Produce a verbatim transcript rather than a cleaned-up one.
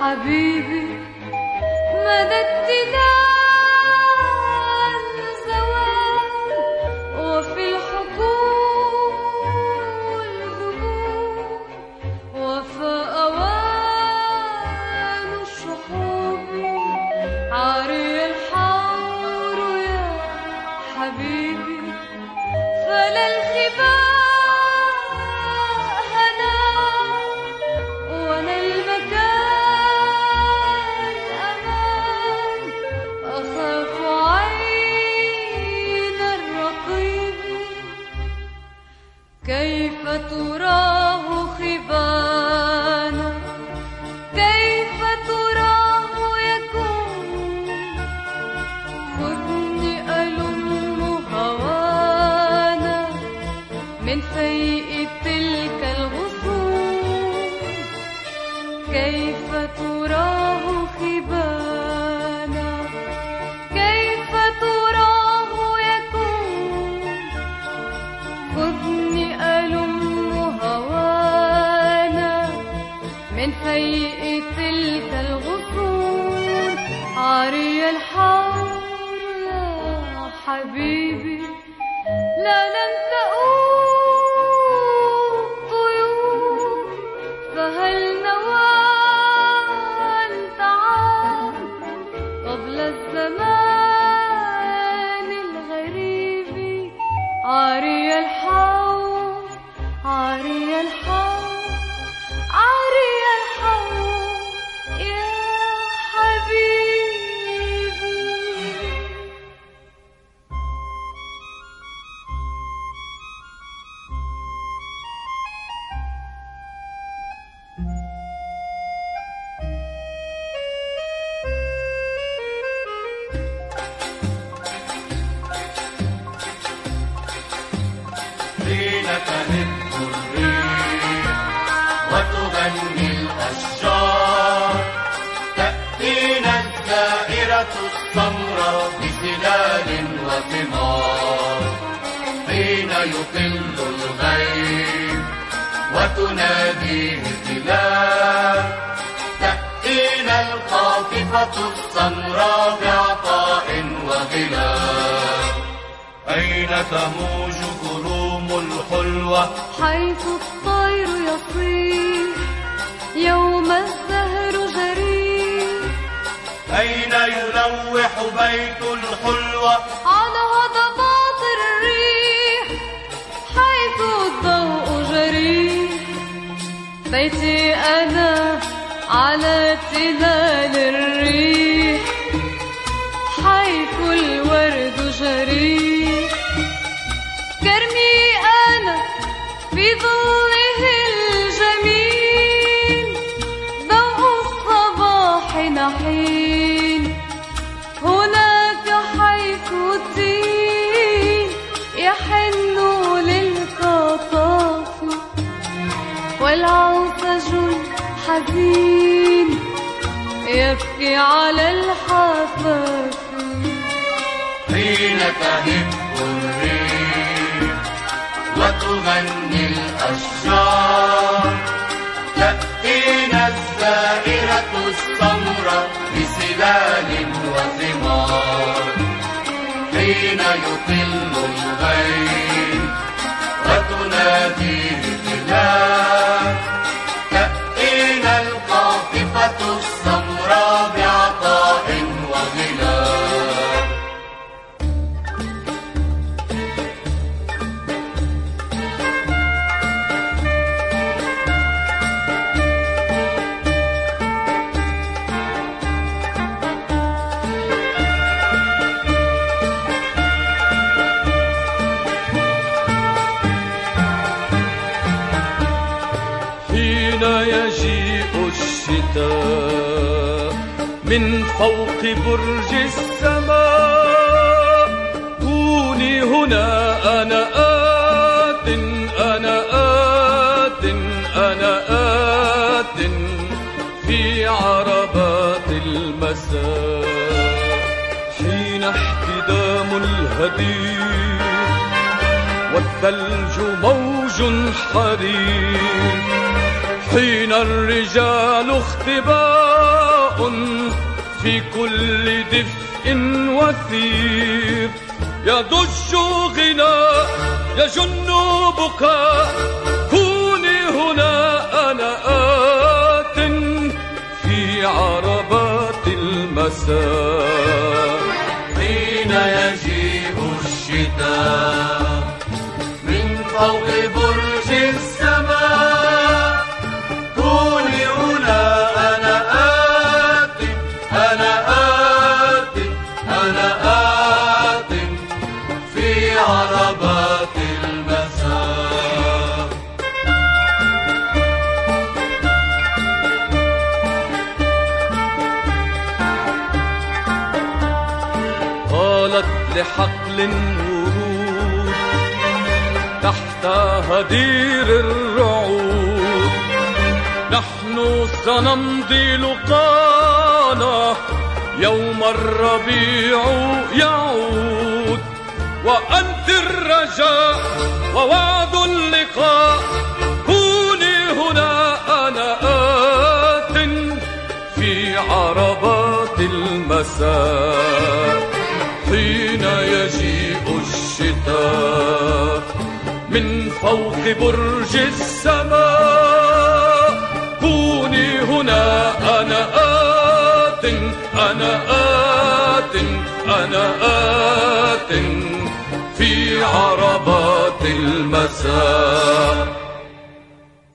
حبيبي مددت لي الزوال وفي الحقول ذبول وفي أوان الشحوب عاري الحور يا حبيبي فلا الخباء كيف تراه خبانا كيف تراه يكون خذني ألم هوانا من فيء تلك الغصون كيف تراه خبانا كيف تراه يكون خذني من فيء تلك الغصون عاري الحور يا حبيبي لا لن تؤوب طيور فهل نوى التعب قبل الزمان الغريب عاري الحور عاري الحور عاري الحور يا حبيبي حين تهب الريح وتغني الأشجار تأتينا الدائرة السمراء بظلال وثمار حين يطل الغيب وتناديه الظلال تأتينا القاطفة السمراء بعطاء وغلال أين تموج كروم الحلوة حيث الطير يصيح يوم الزهر جريح أين يلوح بيت الحلوة على هضبات الريح حيث الضوء جريح بيتي أنا على تلال الريح حيث الورد جريح كرمي أنا في ظله الجميل ضوء الصباح نحين هناك حيث الدين يحن للقطاف والعوسج الحزين يبكي على الحفاف حين تهب الريح وتغني الأشجار تأتينا الزائرة السمراء بسلال وثمار حين يطل الغيب وتناديه الظلال تأتينا القاطفة السمراء بعطاء وغلال يجيء الشتاء من فوق برج السماء كوني هنا أنا آت أنا آت أنا آت في عربات المساء حين احتدام الهدير والثلج موج حرير حين الرجال اختباء في كل دفء وثير، يضج غناء يجن بكاء، كوني هنا أنا آت في عربات المساء. حين يجيء الشتاء من فوق برج السماء، كوني هنا أنا آت أنا آت أنا آت في عربات المساء. قالت لحقل ورود تحت هدير الرعود، نحن سنمضي لقانا يوم الربيع يعود، وأنت الرجاء ووعد اللقاء، كوني هنا أنا آت في عربات المساء. حين يجيء الشتاء من فوق برج السماء، كوني هنا أنا آت أنا آت أنا آت في عربات المساء.